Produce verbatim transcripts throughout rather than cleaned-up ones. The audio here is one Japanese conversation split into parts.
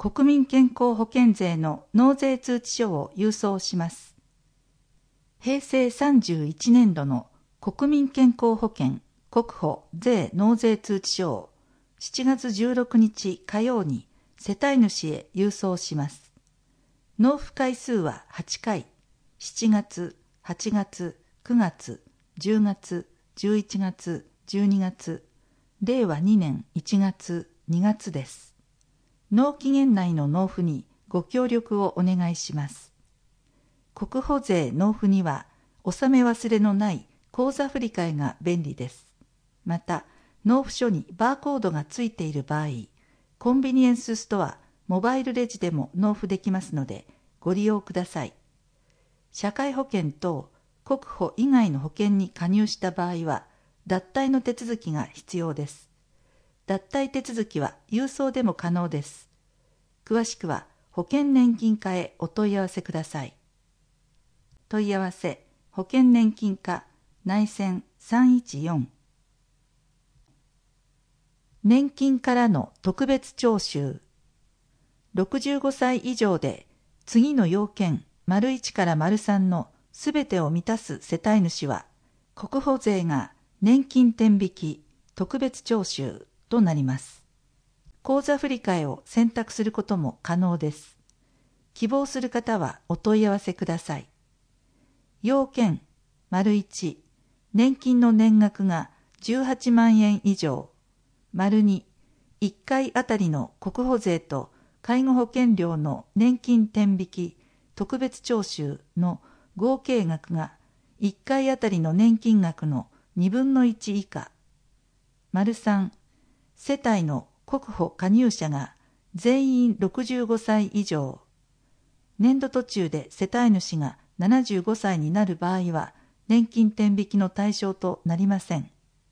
国民健康保険税の納税通知書を郵送します。へいせいさんじゅういちねんどの国民健康保険国保税納税通知書をしちがつじゅうろくにち火曜に世帯主へ郵送します。納付回数ははちかい、しちがつ、はちがつ、くがつ、じゅうがつ、じゅういちがつ、じゅうにがつ、れいわにねんいちがつ、にがつです。納期限内の納付にご協力をお願いします。国保税納付には納め忘れのない口座振替が便利です。また、納付書にバーコードがついている場合、コンビニエンスストア、モバイルレジでも納付できますのでご利用ください。社会保険等国保以外の保険に加入した場合は脱退の手続きが必要です。脱退手続きは郵送でも可能です。詳しくは保険年金課へお問い合わせください。問い合わせ保険年金課内線さんいちよん。年金からの特別徴収。ろくじゅうごさい以上で次の要件丸いちから丸さんのすべてを満たす世帯主は国保税が年金天引き特別徴収となります。口座振替を選択することも可能です。希望する方はお問い合わせください。要件丸いち、年金の年額がじゅうはちまんえん以上。丸に、いっかいあたりの国保税と介護保険料の年金天引き特別徴収の合計額がいっかいあたりの年金額のにぶんのいち以下。丸さん、世帯の国保加入者が全員ろくじゅうごさい以上。年度途中で世帯主がななじゅうごさいになる場合は年金天引きの対象となりません。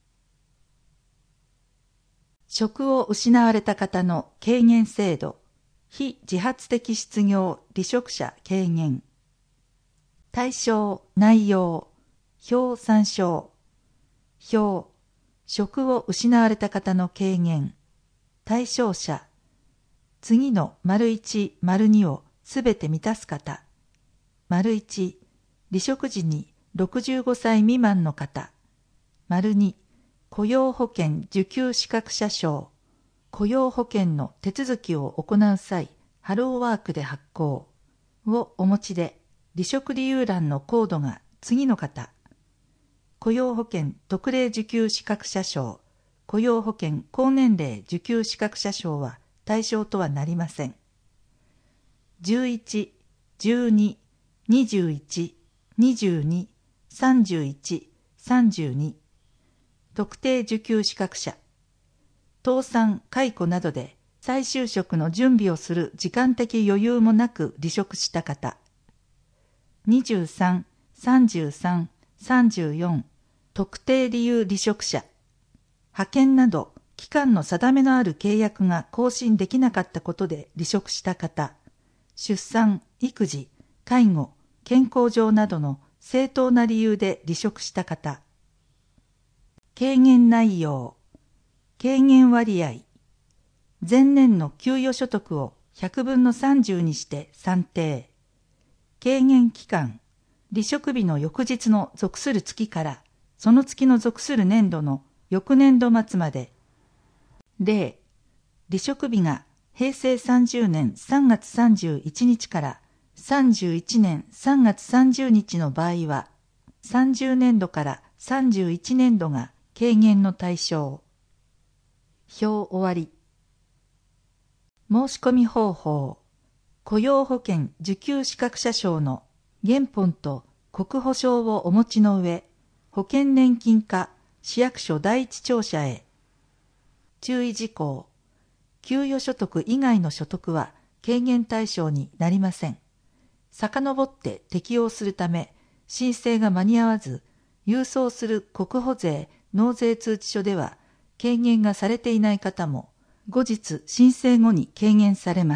職を失われた方の軽減制度、非自発的失業離職者軽減。対象、内容、表参照。表、職を失われた方の軽減。対象者、次の丸いち、丸にをすべて満たす方。丸いち、離職時にろくじゅうごさい未満の方。丸に、雇用保険受給資格者証。雇用保険の手続きを行う際、ハローワークで発行をお持ちで、離職理由欄のコードが次の方。雇用保険特例受給資格者証、雇用保険高年齢受給資格者証は対象とはなりません。じゅういち、じゅうに、にじゅういち、にじゅうに、さんじゅういち、さんじゅうに。特定受給資格者。倒産、解雇などで再就職の準備をする時間的余裕もなく離職した方。にじゅうさん、さんじゅうさん、さんじゅうよん。特定理由離職者。派遣など期間の定めのある契約が更新できなかったことで離職した方。出産、育児、介護、健康上などの正当な理由で離職した方。軽減内容、軽減割合、前年の給与所得をひゃくぶんのさんじゅうにして算定。軽減期間、離職日の翌日の属する月からその月の属する年度の翌年度末まで。例、離職日がへいせいさんじゅうねんさんがつさんじゅういちにちからさんじゅういちねんさんがつさんじゅうにちの場合は、さんじゅうねんどからさんじゅういちねんどが軽減の対象。表終わり。申し込み方法。雇用保険受給資格者証の原本と国保証をお持ちの上、保険年金課市役所第一庁舎へ。注意事項。給与所得以外の所得は軽減対象になりません。遡って適用するため、申請が間に合わず、郵送する国保税納税通知書では軽減がされていない方も、後日申請後に軽減されます。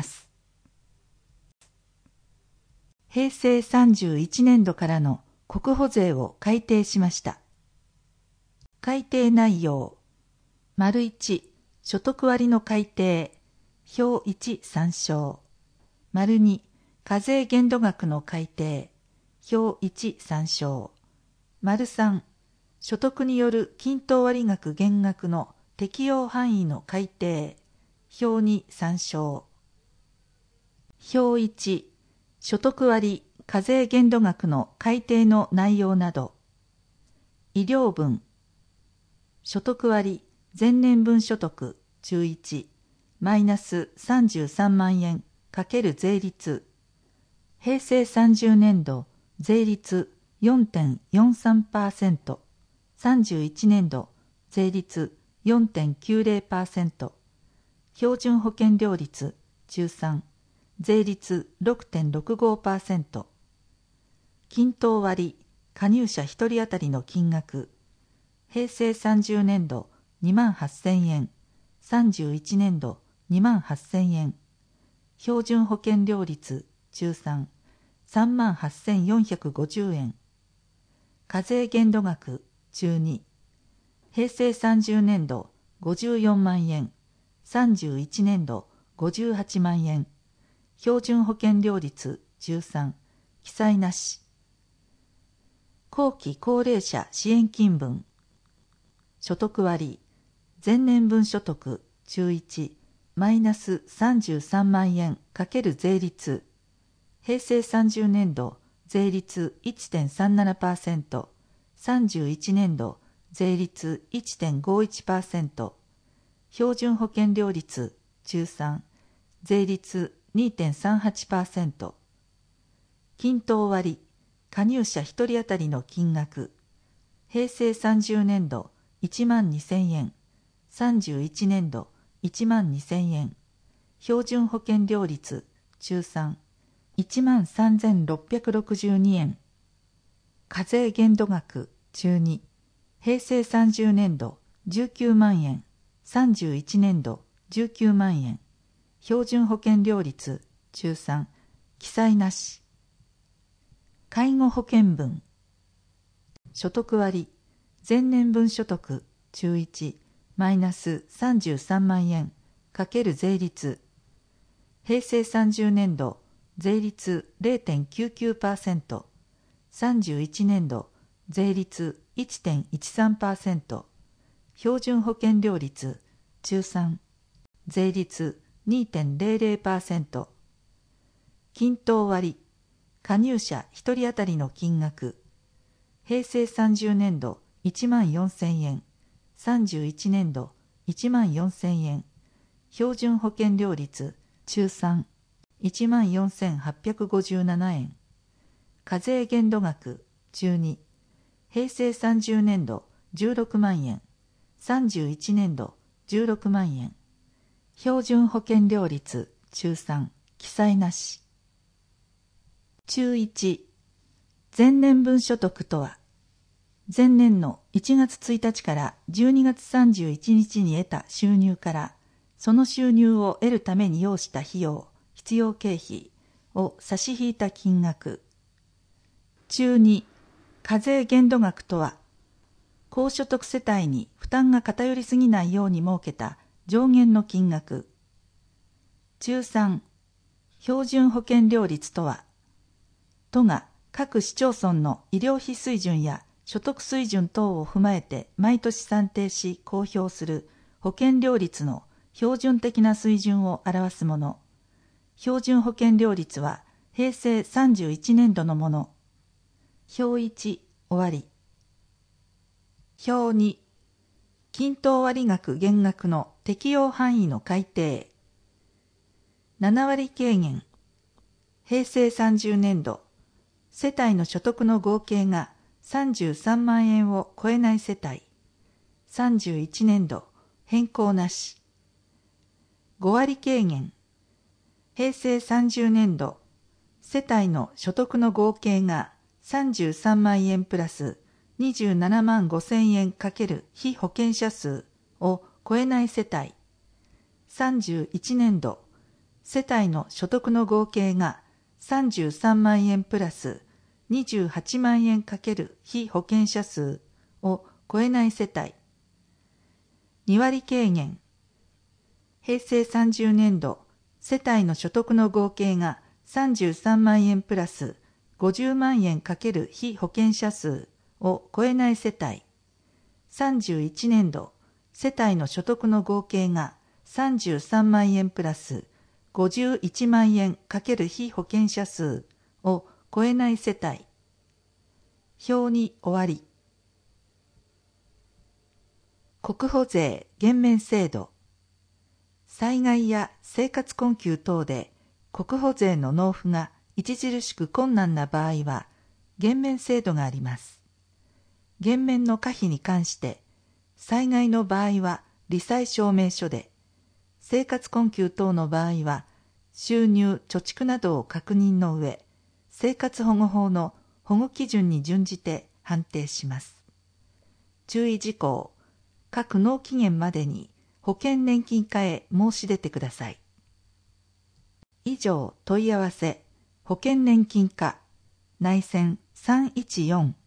へいせいさんじゅういちねんどからの国保税を改定しました。改定内容。丸いち、所得割の改定。 表いち参照。丸に課税限度額の改定。表いち参照。丸さん所得による均等割額減額の適用範囲の改定。表に参照。表いち所得割課税限度額の改定の内容など。医療分所得割前年分所得中いちマイナスさんじゅうさんまんえん×税率。平成さんじゅうねん度税率 よんてんよんさんパーセント、さんじゅういちねん度税率 よんてんきゅうぜろパーセント、標準保険料率中さん、税率 ろくてんろくごパーセント、均等割加入者ひとり当たりの金額、平成さんじゅうねん度にまんはっせんえん、さんじゅういちねん度にまんはっせんえん、標準保険料率中さん、さんまんはっせんよんひゃくごじゅうえん、課税限度額中に、平成さんじゅうねん度ごじゅうよんまんえん、さんじゅういちねん度ごじゅうはちまんえん、標準保険料率中さん、記載なし。後期高齢者支援金分所得割前年分所得中いちマイナスさんじゅうさんまんえん×税率。平成さんじゅうねん度税率 いってんさんななパーセント、さんじゅういちねん度税率 いってんごいちパーセント、標準保険料率中さん、税率 にてんさんはちパーセント、均等割加入者ひとり当たりの金額、平成さんじゅうねん度いちまんにせんえん、さんじゅういちねん度いちまんにせんえん、標準保険料率中さん、いちまんさんぜんろっぴゃくろくじゅうにえん、課税限度額中に、平成さんじゅうねん度じゅうきゅうまんえん、さんじゅういちねん度じゅうきゅうまんえん、標準保険料率中さん、記載なし。介護保険分所得割前年分所得中いちマイナスさんじゅうさんまんえん×税率。平成さんじゅうねん度税率 れいてんきゅうきゅうパーセント、さんじゅういちねん度税率 いちてんいちさんパーセント、標準保険料率中さん、税率 にてんぜろぜろパーセント、均等割加入者ひとり当たりの金額、平成さんじゅうねん度いちまんよんせんえん、さんじゅういちねん度いちまんよんせんえん、標準保険料率中さん、いちまんよんせんはっぴゃくごじゅうななえん、課税限度額中に、平成さんじゅうねん度じゅうろくまんえん、さんじゅういちねん度じゅうろくまんえん、標準保険料率中さん、記載なし。中いち前年分所得とは、前年のいちがつついたちからじゅうにがつさんじゅういちにちに得た収入から、その収入を得るために要した費用、必要経費を差し引いた金額。中に課税限度額とは、高所得世帯に負担が偏りすぎないように設けた上限の金額。中さん標準保険料率とは、都が各市町村の医療費水準や所得水準等を踏まえて毎年算定し公表する保険料率の標準的な水準を表すもの。標準保険料率は平成さんじゅういちねん度のもの。表いち終わり。表に均等割額減額の適用範囲の改定。なな割軽減。平成さんじゅうねん度世帯の所得の合計がさんじゅうさんまんえんを超えない世帯。さんじゅういちねん度変更なし。ご割軽減。平成さんじゅうねん度世帯の所得の合計がさんじゅうさんまんえんプラスにじゅうななまんごせんえん×被保険者数を超えない世帯。さんじゅういちねん度世帯の所得の合計がさんじゅうさんまんえんプラスにじゅうはちまんえん×被保険者数を超えない世帯。に割軽減。平成さんじゅうねん度世帯の所得の合計がさんじゅうさんまんえんプラスごじゅうまんえん×被保険者数を超えない世帯。さんじゅういちねんど、世帯の所得の合計がさんじゅうさんまんえんプラスごじゅういちまんえん×被保険者数を超えない世帯。表に終わり。国保税減免制度。災害や生活困窮等で国保税の納付が著しく困難な場合は減免制度があります。減免の可否に関して、災害の場合は罹災証明書で、生活困窮等の場合は収入・貯蓄などを確認の上、生活保護法の保護基準に準じて判定します。注意事項、各納期限までに保険年金課へ申し出てください。以上、問い合わせ、保険年金課、内線さんいちよん。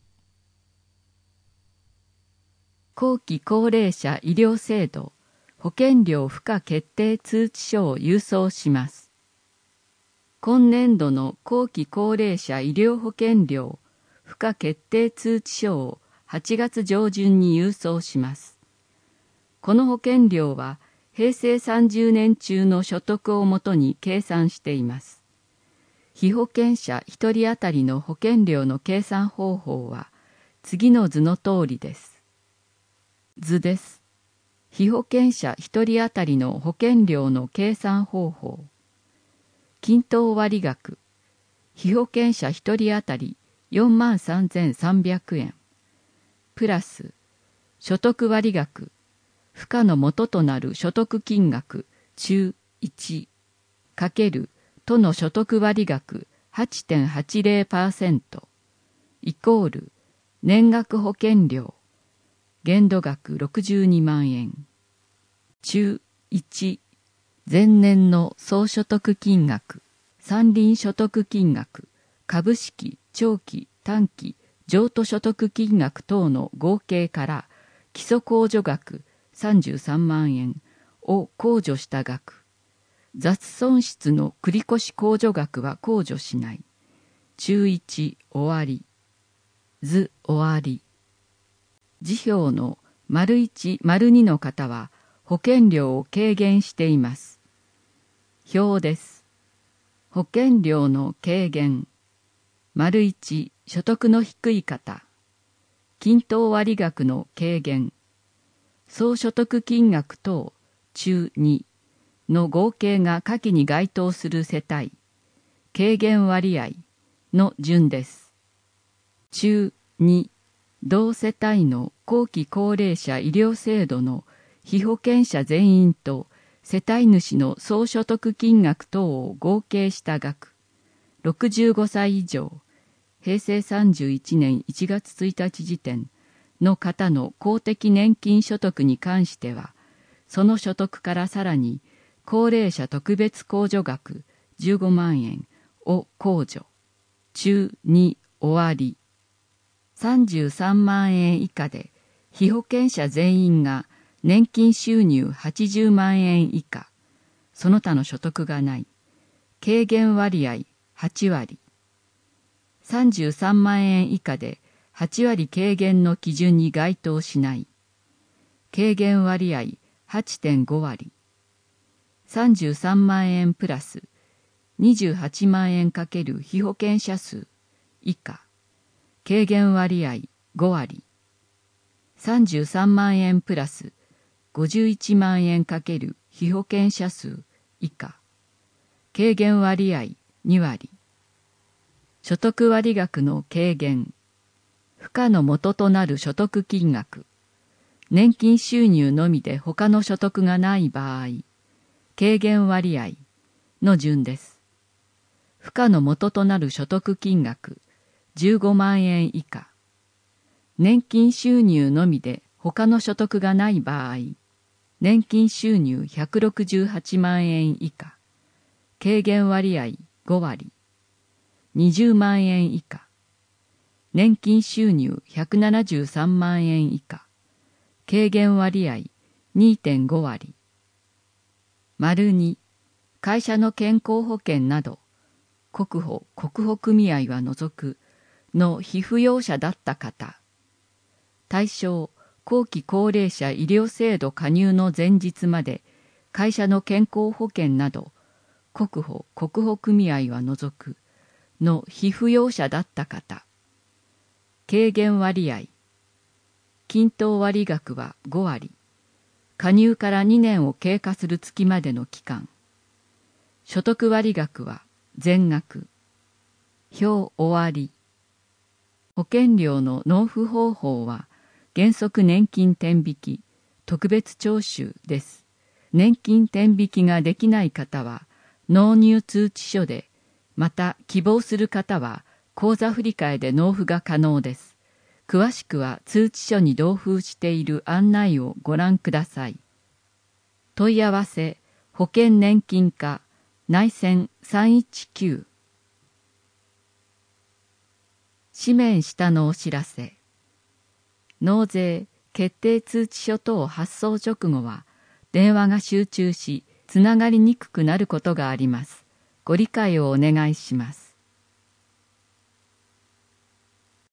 後期高齢者医療制度保険料付加決定通知書を郵送します。今年度の後期高齢者医療保険料付加決定通知書をはちがつ上旬に郵送します。この保険料は平成さんじゅうねん中の所得をもとに計算しています。被保険者ひとり当たりの保険料の計算方法は次の図の通りです。図です。被保険者ひとり当たりの保険料の計算方法。均等割額。被保険者ひとり当たりよんまんさんぜんさんびゃくえん。プラス、所得割額。付加の元となる所得金額中いちかける都の所得割額 はちてんはちぜろパーセント イコール年額保険料限度額ろくじゅうにまんえん中いち前年の総所得金額山林所得金額株式長期短期譲渡所得金額等の合計から基礎控除額さんじゅうさんまんえんを控除した額。雑損失の繰越控除額は控除しない。中いち終わり。図終わり。辞表の丸いち、丸にの方は保険料を軽減しています。表です。保険料の軽減。丸いち、所得の低い方。均等割額の軽減。総所得金額等中にの合計が下記に該当する世帯軽減割合の順です。中に同世帯の後期高齢者医療制度の被保険者全員と世帯主の総所得金額等を合計した額ろくじゅうごさい以上平成さんじゅういちねんいちがつついたち時点の方の公的年金所得に関しては、その所得からさらに高齢者特別控除額じゅうごまんえんを控除。中に終わり。さんじゅうさんまんえん以下で被保険者全員が年金収入はちじゅうまんえん以下、その他の所得がない。軽減割合はちわり。さんじゅうさんまんえん以下ではちわり軽減の基準に該当しない。軽減割合 はちてんごわり。さんじゅうさんまんえんプラスにじゅうはちまんえん×被保険者数以下。軽減割合ごわり。さんじゅうさんまんえんプラスごじゅういちまんえん×被保険者数以下。軽減割合にわり。所得割額の軽減。付加の元となる所得金額。年金収入のみで他の所得がない場合、軽減割合の順です。付加の元となる所得金額じゅうごまんえん以下。年金収入のみで他の所得がない場合、年金収入ひゃくろくじゅうはちまんえん以下。軽減割合ごわり。にじゅうまんえん以下。年金収入ひゃくななじゅうさんまんえん以下。軽減割合 にてんごわり。丸に、 会社の健康保険など、国保・国保組合は除くの被扶養者だった方、対象後期高齢者医療制度加入の前日まで会社の健康保険など、国保・国保組合は除くの被扶養者だった方、軽減割合、均等割額はごわり、加入からにねんを経過する月までの期間、所得割額は全額、表終わり。保険料の納付方法は原則年金天引き、特別徴収です。年金天引きができない方は納入通知書で、また希望する方は口座振替で納付が可能です。詳しくは通知書に同封している案内をご覧ください。問い合わせ保険年金課内線さんいちきゅう。紙面下のお知らせ。納税決定通知書等発送直後は電話が集中しつながりにくくなることがあります。ご理解をお願いします。